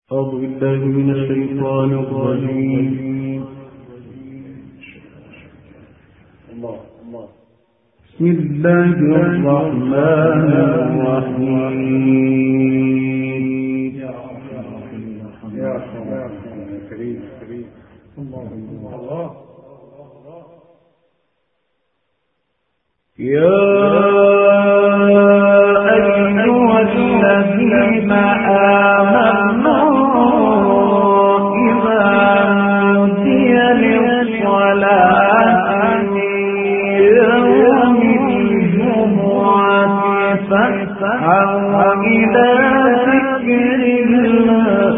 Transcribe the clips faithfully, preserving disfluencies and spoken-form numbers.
أعوذ بالله من الشيطان الرجيم. بسم الله الرحمن الرحيم. يا كريم كريم الله الله يا أيها الذين آمنوا إذا نودي للصلاة يوم الجمعة فاسعوا إلى ذكر الله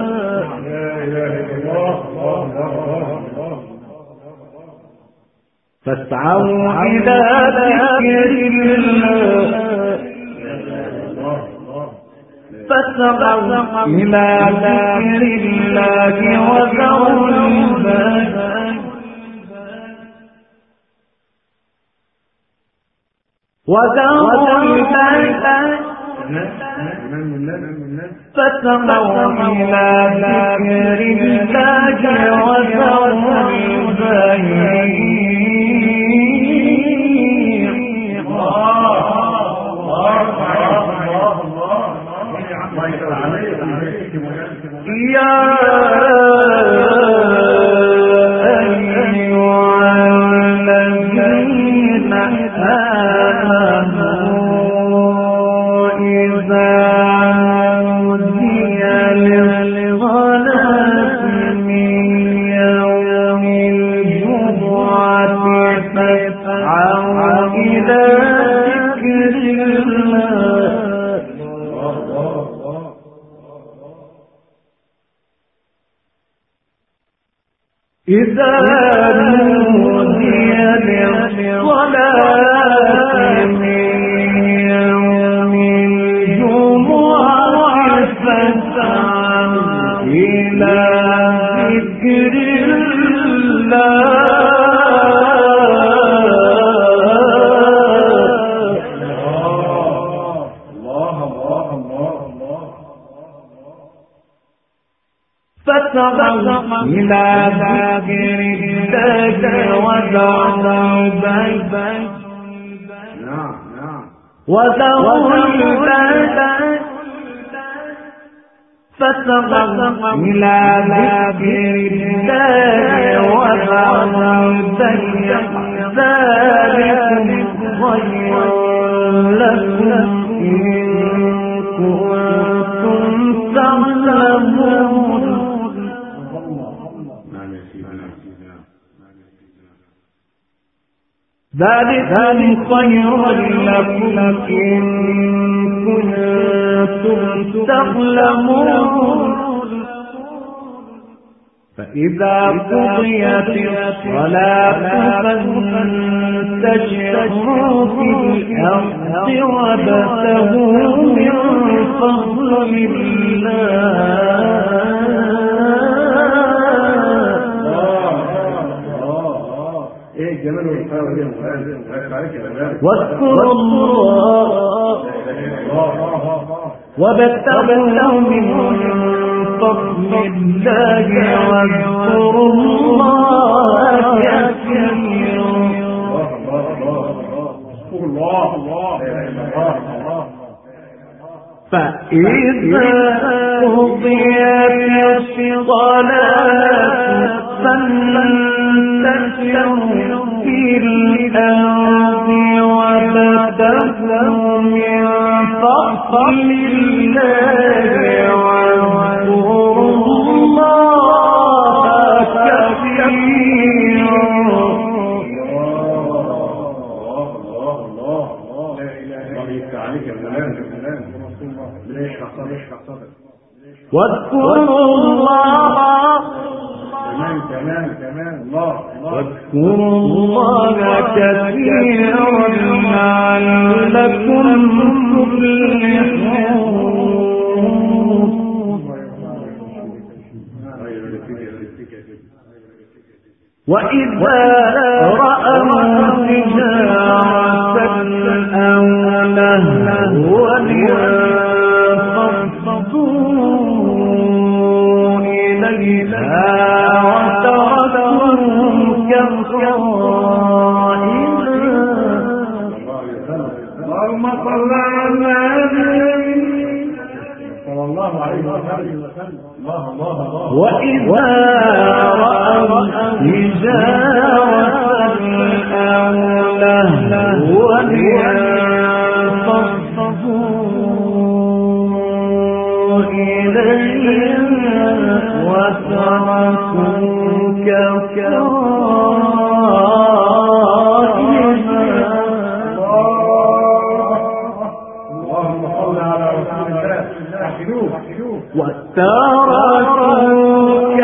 فاسعوا إلى ذكر الله فاسعوا إلى ذكر الله وذروا البيع وذروا البيع فاسعوا إلى ذكر الله وذروا البيع. يا أيها الذين آمنوا إذا نودي للصلاة من يوم الجمعة فاسعوا إلى ذكر الله إذا نودي للصلاة من يوم الجمعة فاسعوا إلى ذكر الله فاسعوا إلى ذكر الله وذروا البيع وذروا البيع فاسعوا إلى ذكر الله وذروا البيع ذلكم خير لكم إن كنتم تعلمون. ذلكم خير لكم إن كنتم تعلمون. فإذا قضيت الصلاة فانتشروا في الأرض وابتغوا من فضل الله واذكروا الله وابتغوا من فضل الله واذكروا الله كثيرا. فإذا قضيت الصلاة فانتشروا في الأرض وابتغوا من فضل الله واذكروا الله كثيرا. واذكروا الله واذكروا الله كثيرا لعلكم تفلحون. وإذا رأوا تجارة أو لهوا انفضوا إليها وتركتهم كالقائمة. اللهم صل على النبي صلى الله عليه وسلم. الله الله الله. وإذا رأوا تجارة أو لهوا انفضوا إليها وتركوك قائما. اللهم صل على رسول الله. احكيوه احكيوه. وتركوك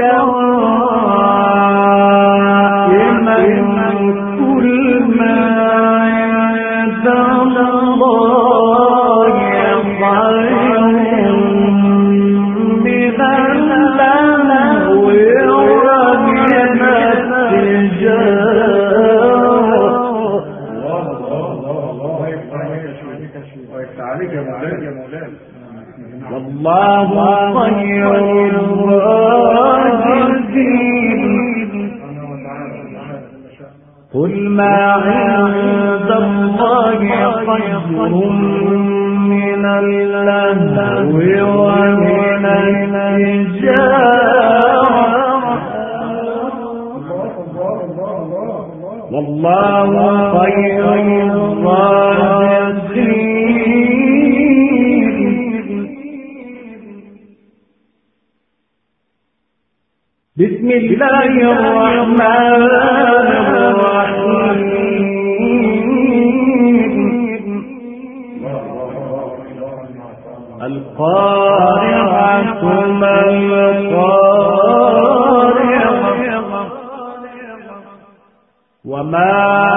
قائما كل ما عند الله خير من اللهو ومن التجارة. والله خير الرازقين. قل ما عند الله خير من اللهو ومن التجارة. والله خير الرازقين. بسم الله الرحمن الرحيم. القارعة ما القارعة وما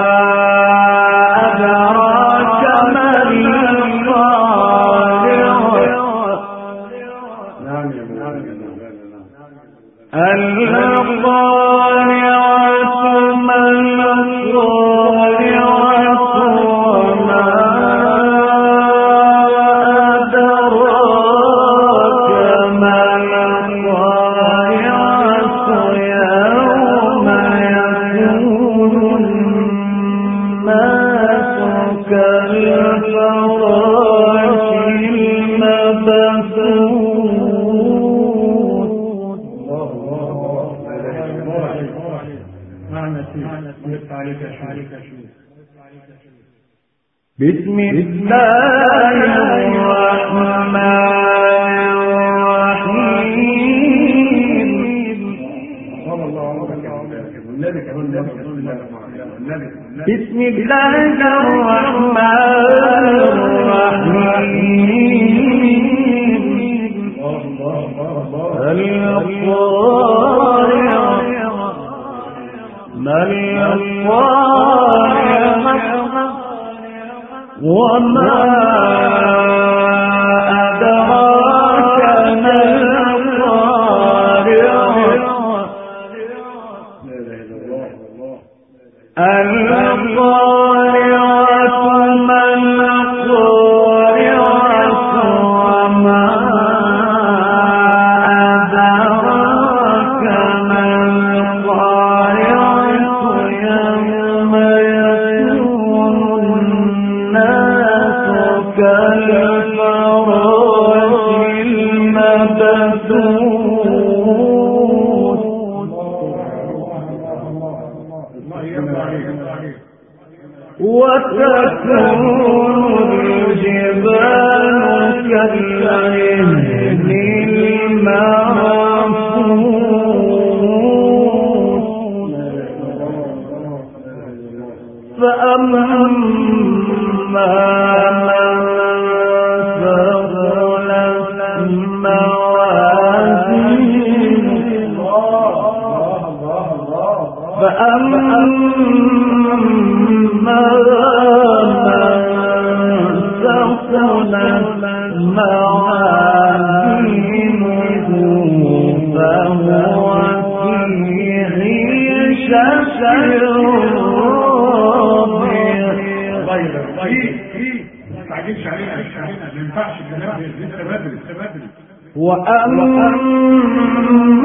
أدراك ما القارعة ما القارعة وما أدراك ما القارعة يوم يكون الناس كالفراش المبثوث. بسم الله الرحمن الرحيم. بسم الله الرحمن الرحيم. القارعة ما القارعة وما أدراك ما القارعة. القارعة ما القارعة وما أدراك ما القارعة يوم يكون الناس كالفراش المبثوث. وتكون الجبال كالعهن المنفوش. فأما من ثقلت موازينه فأما من ثقلت موازينه فهو في عيشة راضية. وأما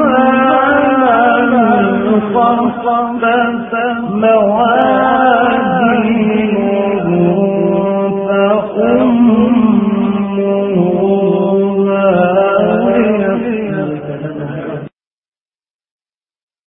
خفت موازينه